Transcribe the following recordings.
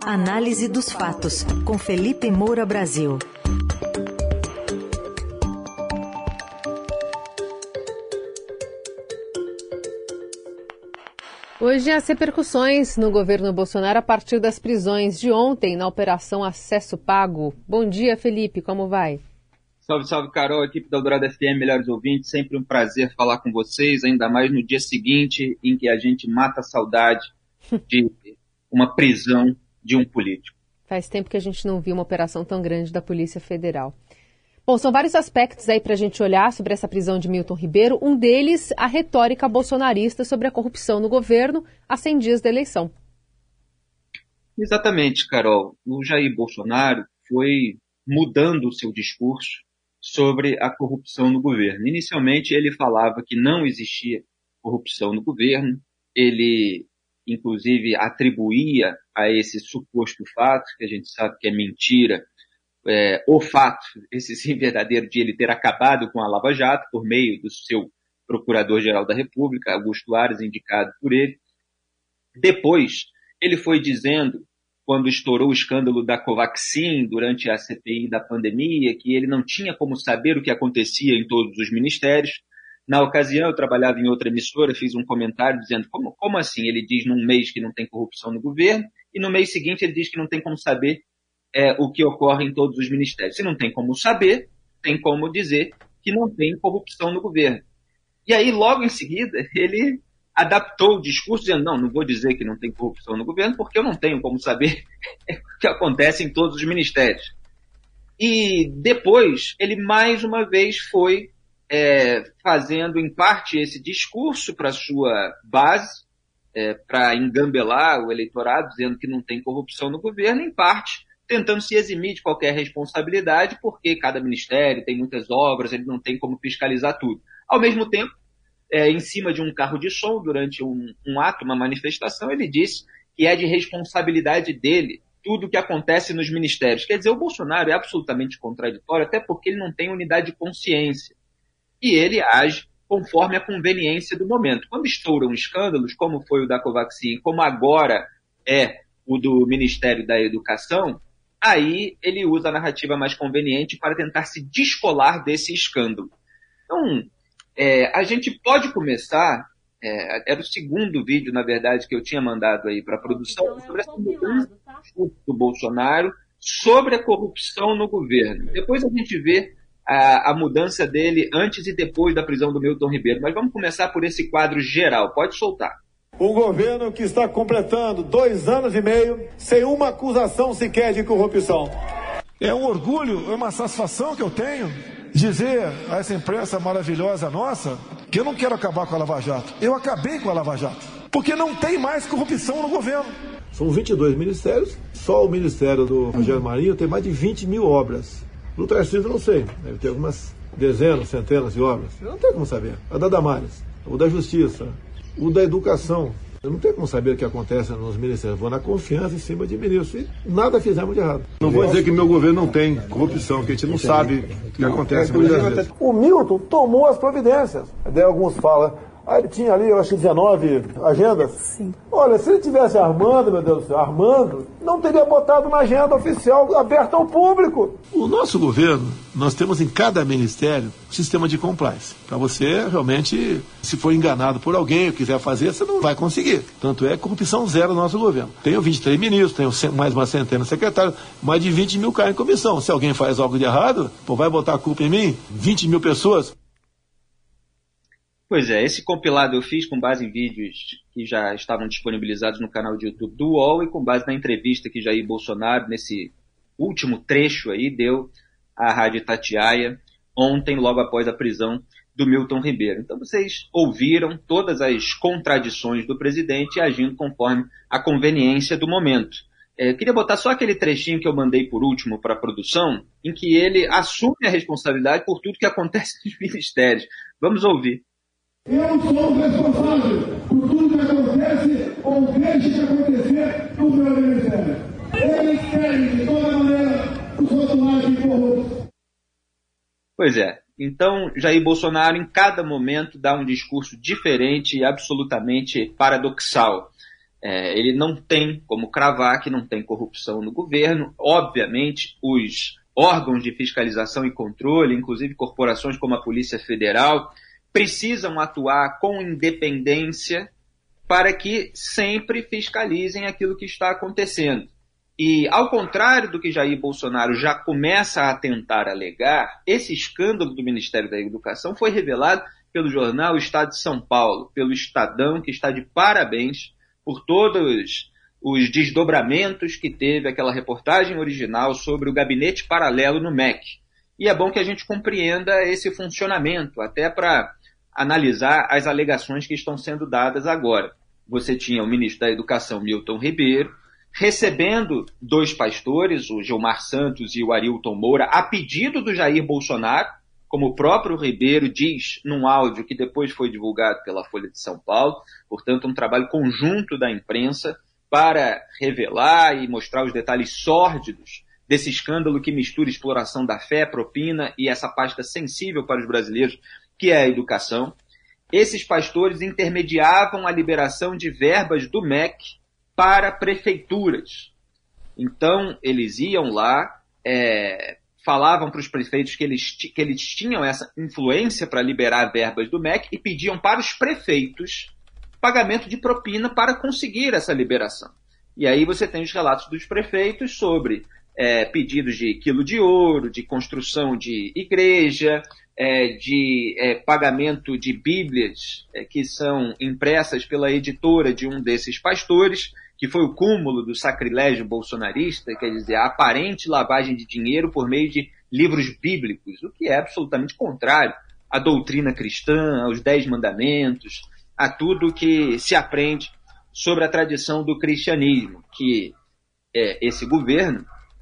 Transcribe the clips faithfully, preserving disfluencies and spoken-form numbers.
Análise dos fatos, com Felipe Moura Brasil. Hoje as repercussões no governo Bolsonaro a partir das prisões de ontem na Operação Acesso Pago. Bom dia, Felipe, como vai? Salve, salve, Carol, equipe da Eldorado F M, melhores ouvintes, sempre um prazer falar com vocês, ainda mais no dia seguinte em que a gente mata a saudade de uma prisão de um político. Faz tempo que a gente não viu uma operação tão grande da Polícia Federal. Bom, são vários aspectos aí para a gente olhar sobre essa prisão de Milton Ribeiro. Um deles, a retórica bolsonarista sobre a corrupção no governo a cem dias da eleição. Exatamente, Carol. O Jair Bolsonaro foi mudando o seu discurso sobre a corrupção no governo. Inicialmente, ele falava que não existia corrupção no governo. Ele, inclusive, atribuía a esse suposto fato, que a gente sabe que é mentira, É, o fato, esse sim verdadeiro, de ele ter acabado com a Lava Jato por meio do seu Procurador-Geral da República, Augusto Aras, indicado por ele. Depois, ele foi dizendo, quando estourou o escândalo da Covaxin durante a C P I da pandemia, que ele não tinha como saber o que acontecia em todos os ministérios. Na ocasião, eu trabalhava em outra emissora, fiz um comentário dizendo, como, como assim? Ele diz num mês que não tem corrupção no governo, e no mês seguinte ele diz que não tem como saber É, o que ocorre em todos os ministérios. Se não tem como saber, tem como dizer que não tem corrupção no governo. E aí, logo em seguida, ele adaptou o discurso, dizendo, não, não vou dizer que não tem corrupção no governo, porque eu não tenho como saber o que acontece em todos os ministérios. E depois, ele mais uma vez foi é, fazendo, em parte, esse discurso para a sua base, é, para engambelar o eleitorado, dizendo que não tem corrupção no governo, em parte, tentando se eximir de qualquer responsabilidade, porque cada ministério tem muitas obras, ele não tem como fiscalizar tudo. Ao mesmo tempo, é, em cima de um carro de som, durante um, um ato, uma manifestação, ele disse que é de responsabilidade dele tudo o que acontece nos ministérios. Quer dizer, o Bolsonaro é absolutamente contraditório, até porque ele não tem unidade de consciência. E ele age conforme a conveniência do momento. Quando estouram escândalos, como foi o da Covaxin, como agora é o do Ministério da Educação, aí ele usa a narrativa mais conveniente para tentar se descolar desse escândalo. Então, é, a gente pode começar, é, era o segundo vídeo, na verdade, que eu tinha mandado aí para a produção, então, sobre essa mudança do Bolsonaro sobre a corrupção no governo. Depois a gente vê a, a mudança dele antes e depois da prisão do Milton Ribeiro. Mas vamos começar por esse quadro geral. Pode soltar. Um governo que está completando dois anos e meio sem uma acusação sequer de corrupção. É um orgulho, é uma satisfação que eu tenho dizer a essa imprensa maravilhosa nossa que eu não quero acabar com a Lava Jato. Eu acabei com a Lava Jato, porque não tem mais corrupção no governo. São vinte e dois ministérios, só o Ministério do Rogério Marinho tem mais de vinte mil obras. No Tarcísio não sei, deve ter algumas dezenas, centenas de obras. Eu não tenho como saber. A da Damares, o da Justiça, o da Educação. Eu não tenho como saber o que acontece nos ministérios. Vou na confiança em cima de ministros. E nada fizemos de errado. Não vou dizer que meu governo não tem corrupção, que a gente não sabe o que acontece muitas vezes. O Milton tomou as providências. Daí alguns falam, ah, ele tinha ali, eu acho que dezenove agendas. Sim. Olha, se ele tivesse armando, meu Deus do céu, armando, não teria botado na agenda oficial aberta ao público. O nosso governo, nós temos em cada ministério um sistema de compliance. Para você, realmente, se for enganado por alguém ou quiser fazer, você não vai conseguir. Tanto é corrupção zero no nosso governo. Tenho vinte e três ministros, tenho mais uma centena de secretários, mais de vinte mil caem em comissão. Se alguém faz algo de errado, pô, vai botar a culpa em mim? vinte mil pessoas? Pois é, esse compilado eu fiz com base em vídeos que já estavam disponibilizados no canal de YouTube do U O L e com base na entrevista que Jair Bolsonaro, nesse último trecho aí, deu à Rádio Itatiaia ontem, logo após a prisão do Milton Ribeiro. Então vocês ouviram todas as contradições do presidente agindo conforme a conveniência do momento. É, eu queria botar só aquele trechinho que eu mandei por último para a produção, em que ele assume a responsabilidade por tudo que acontece nos ministérios. Vamos ouvir. Eu sou o responsável por tudo que acontece ou deixa de acontecer no meu ministério. Eles querem, de toda maneira, os rotulados corruptos. Pois é. Então, Jair Bolsonaro, em cada momento, dá um discurso diferente e absolutamente paradoxal. É, ele não tem como cravar que não tem corrupção no governo. Obviamente, os órgãos de fiscalização e controle, inclusive corporações como a Polícia Federal, precisam atuar com independência para que sempre fiscalizem aquilo que está acontecendo. E, ao contrário do que Jair Bolsonaro já começa a tentar alegar, esse escândalo do Ministério da Educação foi revelado pelo jornal Estado de São Paulo, pelo Estadão, que está de parabéns por todos os desdobramentos que teve aquela reportagem original sobre o gabinete paralelo no M E C. E é bom que a gente compreenda esse funcionamento, até para analisar as alegações que estão sendo dadas agora. Você tinha o ministro da Educação, Milton Ribeiro, recebendo dois pastores, o Gilmar Santos e o Arilton Moura, a pedido do Jair Bolsonaro, como o próprio Ribeiro diz num áudio que depois foi divulgado pela Folha de São Paulo, portanto um trabalho conjunto da imprensa para revelar e mostrar os detalhes sórdidos desse escândalo que mistura exploração da fé, propina e essa pasta sensível para os brasileiros, que é a educação. Esses pastores intermediavam a liberação de verbas do M E C para prefeituras. Então, eles iam lá, é, falavam para os prefeitos que eles, que eles tinham essa influência para liberar verbas do M E C e pediam para os prefeitos pagamento de propina para conseguir essa liberação. E aí você tem os relatos dos prefeitos sobre é, pedidos de quilo de ouro, de construção de igreja, é, de é, pagamento de bíblias é, que são impressas pela editora de um desses pastores, que foi o cúmulo do sacrilégio bolsonarista, quer dizer, a aparente lavagem de dinheiro por meio de livros bíblicos, o que é absolutamente contrário à doutrina cristã, aos Dez Mandamentos, a tudo que se aprende sobre a tradição do cristianismo, que é, esse governo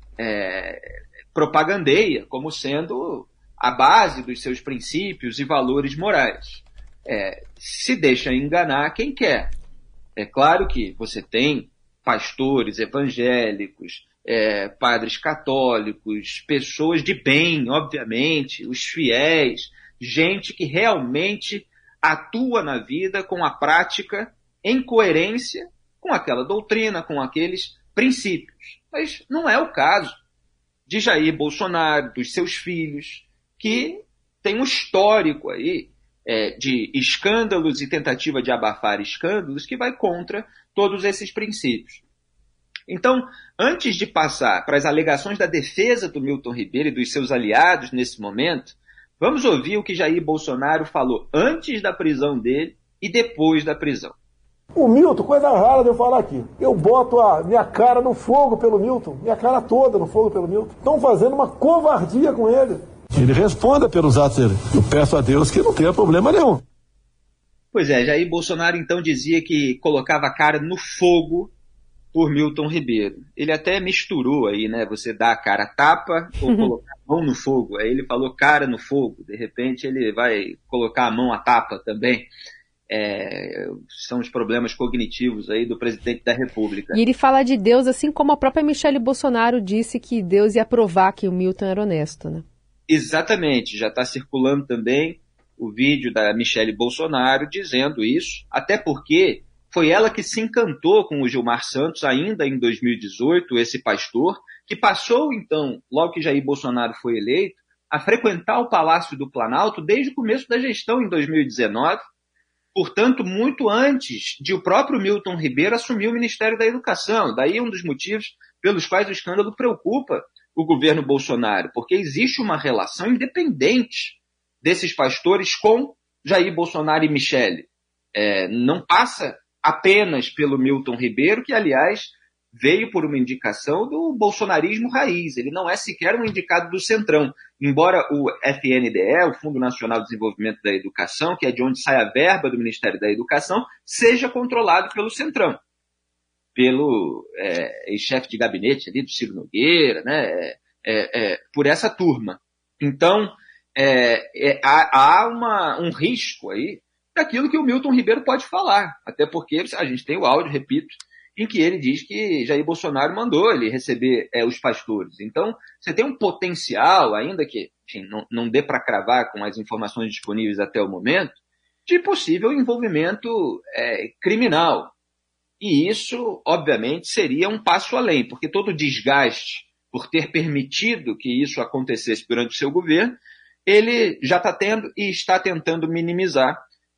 é, propagandeia como sendo a base dos seus princípios e valores morais. É, se deixa enganar quem quer. É claro que você tem pastores evangélicos, é, padres católicos, pessoas de bem, obviamente, os fiéis, gente que realmente atua na vida com a prática em coerência com aquela doutrina, com aqueles princípios. Mas não é o caso de Jair Bolsonaro, dos seus filhos, que tem um histórico aí é, de escândalos e tentativa de abafar escândalos que vai contra todos esses princípios. Então, antes de passar para as alegações da defesa do Milton Ribeiro e dos seus aliados nesse momento, vamos ouvir o que Jair Bolsonaro falou antes da prisão dele e depois da prisão. O Milton, coisa rara de eu falar aqui. Eu boto a minha cara no fogo pelo Milton, minha cara toda no fogo pelo Milton. Estão fazendo uma covardia com ele. Ele responda pelos atos dele. Eu peço a Deus que não tenha problema nenhum. Pois é, Jair Bolsonaro então dizia que colocava a cara no fogo por Milton Ribeiro. Ele até misturou aí, né? Você dá a cara a tapa ou colocar a mão no fogo. Aí ele falou cara no fogo. De repente ele vai colocar a mão a tapa também. É, são os problemas cognitivos aí do presidente da República. E ele fala de Deus assim como a própria Michele Bolsonaro disse que Deus ia provar que o Milton era honesto, né? Exatamente. Já está circulando também o vídeo da Michele Bolsonaro dizendo isso, até porque foi ela que se encantou com o Gilmar Santos ainda em dois mil e dezoito, esse pastor, que passou então, logo que Jair Bolsonaro foi eleito, a frequentar o Palácio do Planalto desde o começo da gestão em dois mil e dezenove, portanto, muito antes de o próprio Milton Ribeiro assumir o Ministério da Educação. Daí um dos motivos pelos quais o escândalo preocupa o governo Bolsonaro, porque existe uma relação independente desses pastores com Jair Bolsonaro e Michele. É, não passa apenas pelo Milton Ribeiro, que, aliás, veio por uma indicação do bolsonarismo raiz. Ele não é sequer um indicado do Centrão, embora o F N D E, o Fundo Nacional de Desenvolvimento da Educação, que é de onde sai a verba do Ministério da Educação, seja controlado pelo Centrão, pelo é, ex-chefe de gabinete ali do Ciro Nogueira, né, é, é, é, por essa turma. Então, é, é, há, há uma, um risco aí daquilo que o Milton Ribeiro pode falar, até porque a gente tem o áudio, repito, em que ele diz que Jair Bolsonaro mandou ele receber é, os pastores. Então, você tem um potencial, ainda que enfim, não, não dê para cravar com as informações disponíveis até o momento, de possível envolvimento é, criminal. E isso, obviamente, seria um passo além, porque todo o desgaste por ter permitido que isso acontecesse durante o seu governo, ele já está tendo e está tentando minimizar,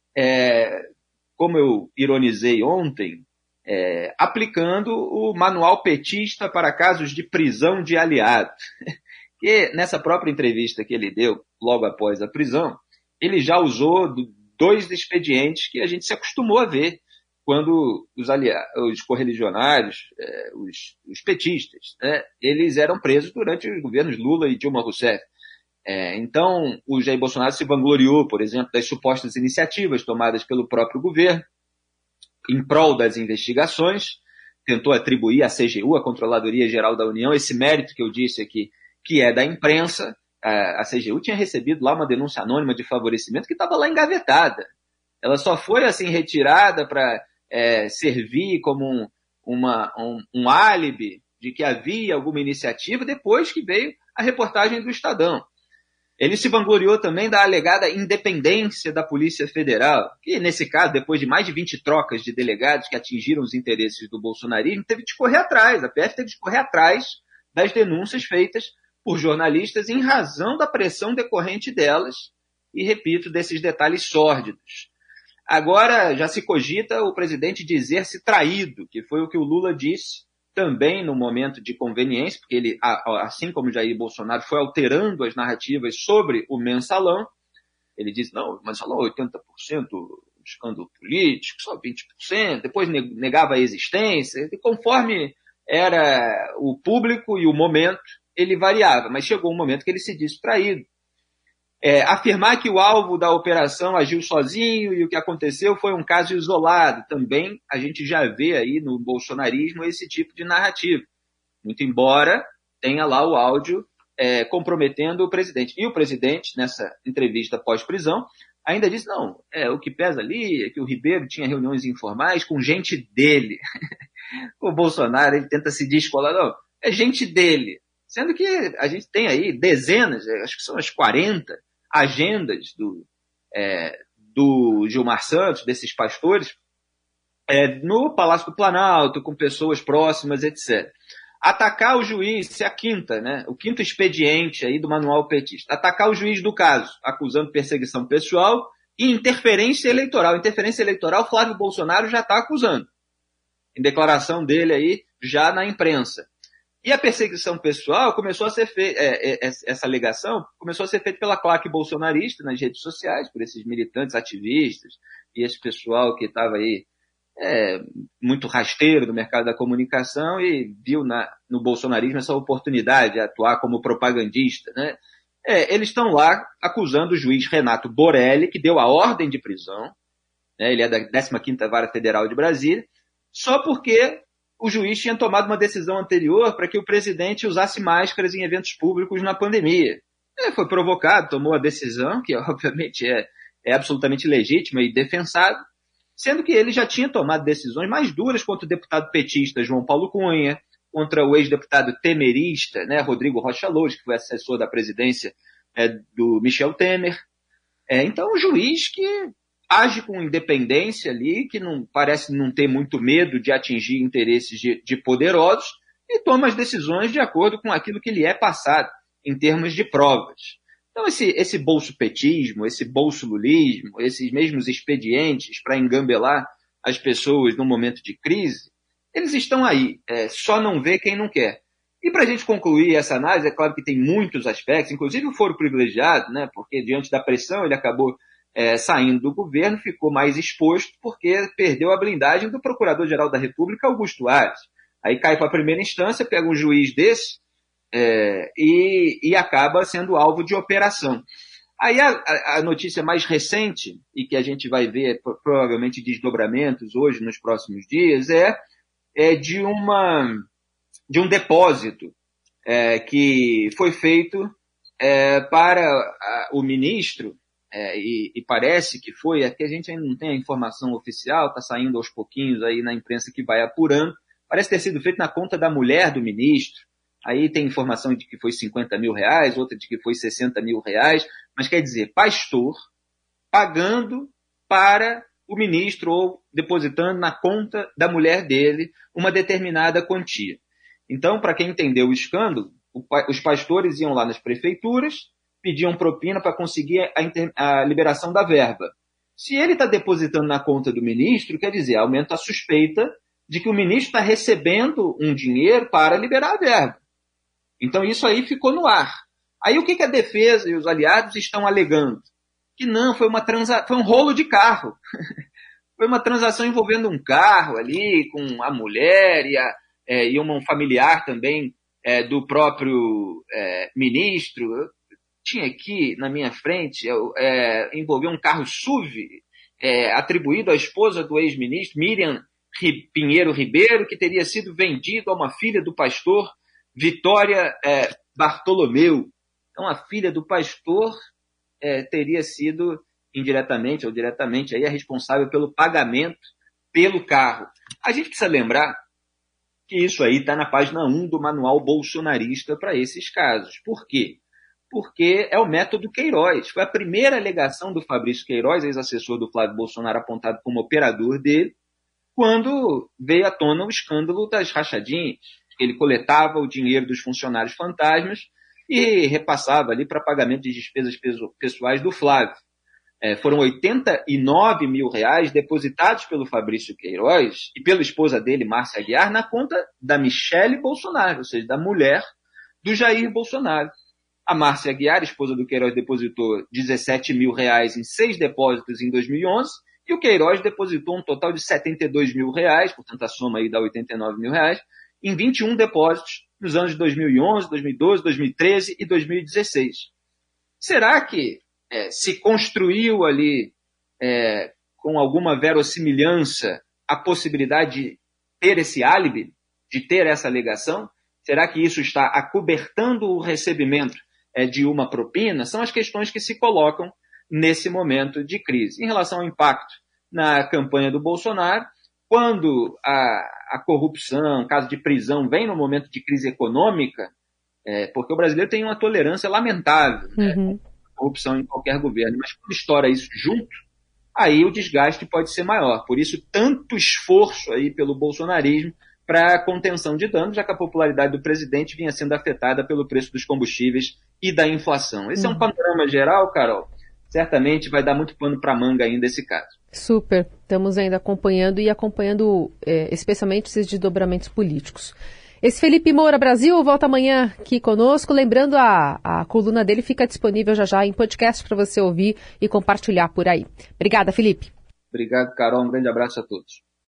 é, como eu ironizei ontem, é, aplicando o manual petista para casos de prisão de aliado. Que nessa própria entrevista que ele deu, logo após a prisão, ele já usou dois expedientes que a gente se acostumou a ver quando os, aliados, os correligionários, é, os, os petistas, né, eles eram presos durante os governos Lula e Dilma Rousseff. É, então, o Jair Bolsonaro se vangloriou, por exemplo, das supostas iniciativas tomadas pelo próprio governo em prol das investigações, tentou atribuir à C G U, a Controladoria Geral da União, esse mérito que eu disse aqui, que é da imprensa. A C G U tinha recebido lá uma denúncia anônima de favorecimento que estava lá engavetada. Ela só foi assim retirada para é, servir como um, uma, um, um álibi de que havia alguma iniciativa depois que veio a reportagem do Estadão. Ele se vangloriou também da alegada independência da Polícia Federal, que nesse caso, depois de mais de vinte trocas de delegados que atingiram os interesses do bolsonarismo, teve de correr atrás, a P F teve de correr atrás das denúncias feitas por jornalistas em razão da pressão decorrente delas e, repito, desses detalhes sórdidos. Agora já se cogita o presidente dizer-se traído, que foi o que o Lula disse também no momento de conveniência, porque ele, assim como Jair Bolsonaro, foi alterando as narrativas sobre o mensalão. Ele disse, não, o mensalão oitenta por cento escândalo político, só vinte por cento, depois negava a existência, e conforme era o público e o momento, ele variava, mas chegou um momento que ele se disse traído. É, afirmar que o alvo da operação agiu sozinho e o que aconteceu foi um caso isolado, também a gente já vê aí no bolsonarismo esse tipo de narrativa, muito embora tenha lá o áudio é, comprometendo o presidente. E o presidente, nessa entrevista pós-prisão, ainda disse, não, é, o que pesa ali é que o Ribeiro tinha reuniões informais com gente dele. O Bolsonaro, ele tenta se descolar, não, é gente dele. Sendo que a gente tem aí dezenas, acho que são as quarenta agendas do, é, do Gilmar Santos, desses pastores, é, no Palácio do Planalto, com pessoas próximas, etcétera. Atacar o juiz, isso é a quinta, né? O quinto expediente aí do manual petista. Atacar o juiz do caso, acusando perseguição pessoal e interferência eleitoral. Interferência eleitoral, Flávio Bolsonaro já está acusando, em declaração dele aí, já na imprensa. E a perseguição pessoal começou a ser feita, é, é, essa alegação começou a ser feita pela claque bolsonarista nas redes sociais, por esses militantes ativistas e esse pessoal que estava aí é, muito rasteiro do mercado da comunicação e viu na, no bolsonarismo essa oportunidade de atuar como propagandista, né? É, eles estão lá acusando o juiz Renato Borelli, que deu a ordem de prisão, né? Ele é da décima quinta Vara Federal de Brasília, só porque o juiz tinha tomado uma decisão anterior para que o presidente usasse máscaras em eventos públicos na pandemia. Ele foi provocado, tomou a decisão, que obviamente é, é absolutamente legítima e defensável, sendo que ele já tinha tomado decisões mais duras contra o deputado petista João Paulo Cunha, contra o ex-deputado temerista, né, Rodrigo Rocha Loures, que foi assessor da presidência é, do Michel Temer. É, então, um juiz que age com independência ali, que não parece não ter muito medo de atingir interesses de, de poderosos e toma as decisões de acordo com aquilo que lhe é passado em termos de provas. Então esse, esse bolsopetismo, esse bolsolulismo, esses mesmos expedientes para engambelar as pessoas num momento de crise, eles estão aí, é, só não vê quem não quer. E para a gente concluir essa análise, é claro que tem muitos aspectos, inclusive o foro privilegiado, né, porque diante da pressão ele acabou É, saindo do governo, ficou mais exposto porque perdeu a blindagem do Procurador-Geral da República, Augusto Aras. Aí cai para a primeira instância, pega um juiz desse é, e, e acaba sendo alvo de operação. Aí a, a notícia mais recente, e que a gente vai ver provavelmente desdobramentos hoje, nos próximos dias, é, é de, uma, de um depósito é, que foi feito é, para a, o ministro. É, e, e parece que foi, é que a gente ainda não tem a informação oficial, está saindo aos pouquinhos aí na imprensa que vai apurando, parece ter sido feito na conta da mulher do ministro, aí tem informação de que foi cinquenta mil reais, outra de que foi sessenta mil reais, mas quer dizer, pastor pagando para o ministro ou depositando na conta da mulher dele uma determinada quantia. Então, para quem entendeu o escândalo, os pastores iam lá nas prefeituras, pediam propina para conseguir a, inter... a liberação da verba. Se ele está depositando na conta do ministro, quer dizer, aumenta a suspeita de que o ministro está recebendo um dinheiro para liberar a verba. Então, isso aí ficou no ar. Aí, o que, que a defesa e os aliados estão alegando? Que não, foi, uma transa... foi um rolo de carro. Foi uma transação envolvendo um carro ali, com a mulher e, a, é, e um familiar também é, do próprio é, ministro. Eu tinha aqui na minha frente, é, envolveu um carro S U V é, atribuído à esposa do ex-ministro, Miriam Pinheiro Ribeiro, que teria sido vendido a uma filha do pastor Vitória é, Bartolomeu. Então, a filha do pastor é, teria sido indiretamente ou diretamente aí, a responsável pelo pagamento pelo carro. A gente precisa lembrar que isso aí está na página um do manual bolsonarista para esses casos. Por quê? Porque é o método Queiroz. Foi a primeira alegação do Fabrício Queiroz, ex-assessor do Flávio Bolsonaro, apontado como operador dele, quando veio à tona o escândalo das rachadinhas. Ele coletava o dinheiro dos funcionários fantasmas e repassava ali para pagamento de despesas pessoais do Flávio. É, foram oitenta e nove mil reais depositados pelo Fabrício Queiroz e pela esposa dele, Márcia Aguiar, na conta da Michele Bolsonaro, ou seja, da mulher do Jair Bolsonaro. A Márcia Aguiar, esposa do Queiroz, depositou dezessete mil reais em seis depósitos em dois mil e onze e o Queiroz depositou um total de setenta e dois mil reais, portanto a soma aí dá oitenta e nove mil reais, em vinte e um depósitos nos anos de dois mil e onze, dois mil e doze, dois mil e treze e dois mil e dezesseis. Será que é, se construiu ali é, com alguma verossimilhança a possibilidade de ter esse álibi, de ter essa alegação? Será que isso está acobertando o recebimento é, de uma propina? São as questões que se colocam nesse momento de crise. Em relação ao impacto na campanha do Bolsonaro, quando a, a corrupção, caso de prisão, vem no momento de crise econômica, é, porque o brasileiro tem uma tolerância lamentável, uhum. né, à corrupção em qualquer governo, mas quando estoura isso junto, aí o desgaste pode ser maior. Por isso, tanto esforço aí pelo bolsonarismo para a contenção de danos, já que a popularidade do presidente vinha sendo afetada pelo preço dos combustíveis e da inflação. Esse uhum. é um panorama geral, Carol. Certamente vai dar muito pano para manga ainda esse caso. Super. Estamos ainda acompanhando e acompanhando é, especialmente esses desdobramentos políticos. Esse Felipe Moura Brasil volta amanhã aqui conosco. Lembrando, a, a coluna dele fica disponível já já em podcast para você ouvir e compartilhar por aí. Obrigada, Felipe. Obrigado, Carol. Um grande abraço a todos.